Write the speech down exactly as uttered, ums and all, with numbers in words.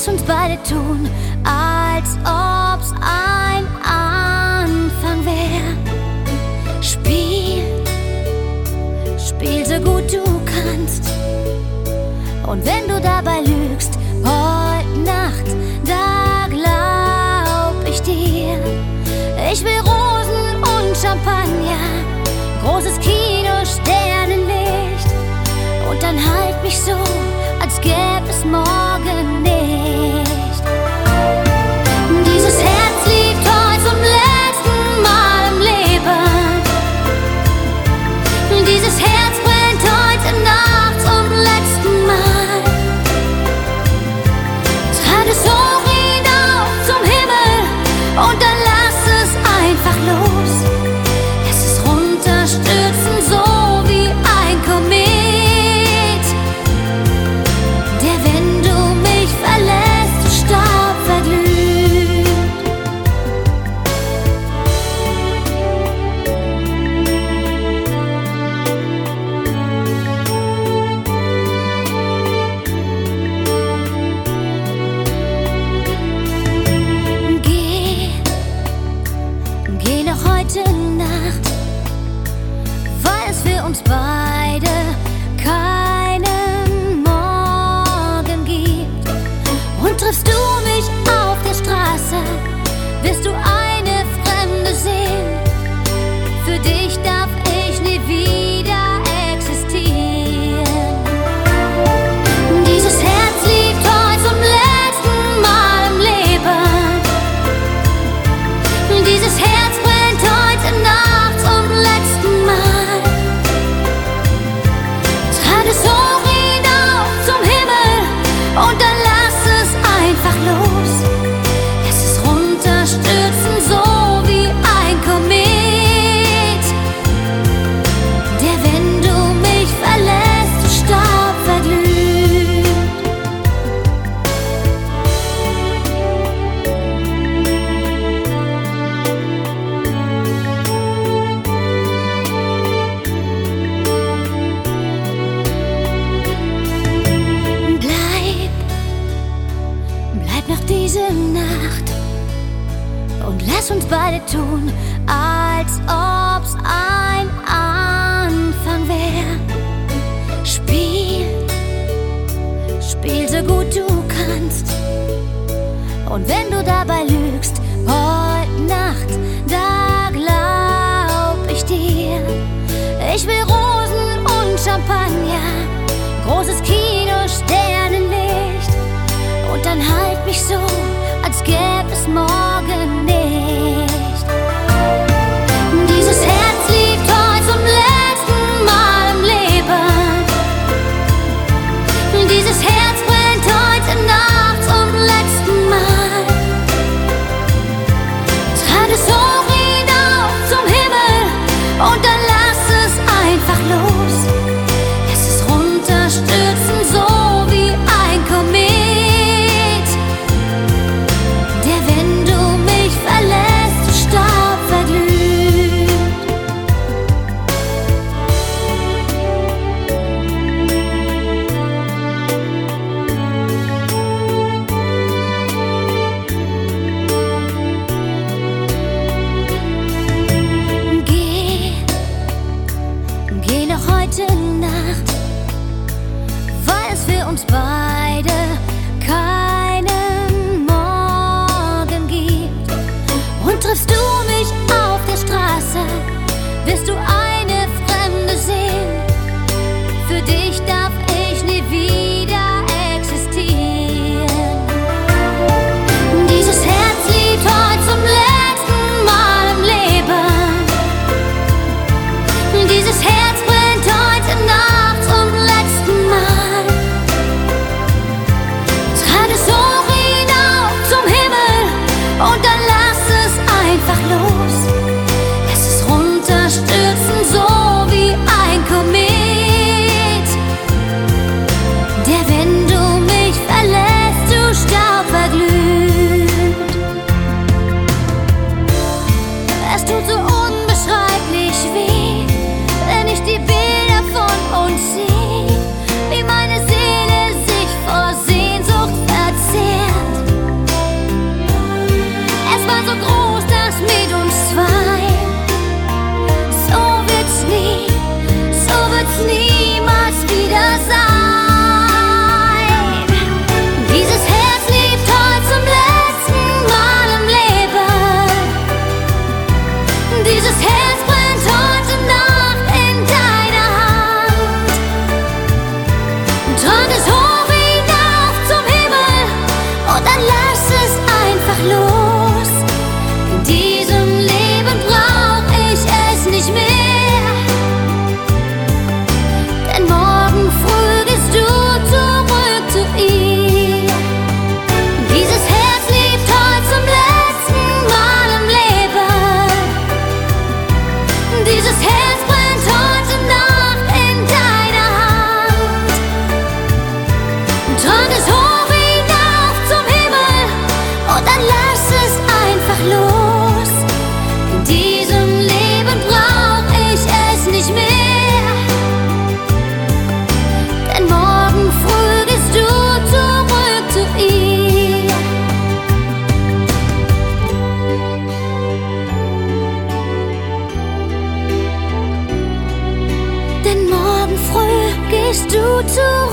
lass uns beide tun, als ob's ein Anfang wär. Spiel, spiel so gut du kannst. Und wenn du dabei lügst, heut Nacht, da glaub ich dir. Ich will Rosen und Champagner, großes Kino, Sternenlicht. Und dann halt mich so, als gäbe es morgen nicht. Dieses Herz liegt heute zum letzten Mal im Leben. Dieses Herz brennt heute Nacht zum letzten Mal. Trag es hoch hinauf zum Himmel und dann lass es einfach los. Lass es runterstürzen, so wie ein Komet. Heute Nacht, weil es für uns beide keinen Morgen gibt. Und triffst du mich auf der Straße, wirst du eine Fremde sehen. Für dich darf ich nie wieder existieren. Dieses Herz liegt heute zum letzten Mal im Leben. Dieses Herz heute Nacht zum letzten Mal. Trag es hoch hinauf zum Himmel und dann lass es einfach los. Lass es runterstürzen, so wie ein Komet, der, wenn du mich verlässt, zu Staub verglüht. Diese Nacht und lass uns beide tun, als ob's ein Anfang wär. Spiel, spiel so gut du kannst. Und wenn du dabei lügst, heut Nacht, da glaub ich dir. Ich will Rosen und Champagner, großes Kino, Sternenlicht. Und dann halt mich so, als gäbe es morgen nicht. Dieses Herz liegt heute zum letzten Mal im Leben. Dieses Herz brennt heute Nacht zum letzten Mal. Trag es hoch hinauf zum Himmel und dann lass es einfach los. Lass es runterstürzen, so wie ein Komet. Verlässt, zu Staub verglüht. Geh, geh noch heute Nacht, weil es für uns beide keinen Morgen gibt. Und triffst du mich auf der Straße, wirst du eine Fremde sehen. Für dich darf ich nie wieder existieren. Dieses Herz liegt heute zum letzten Mal im Leben. Dieses Herz brennt heute Nacht zum letzten Mal. tun.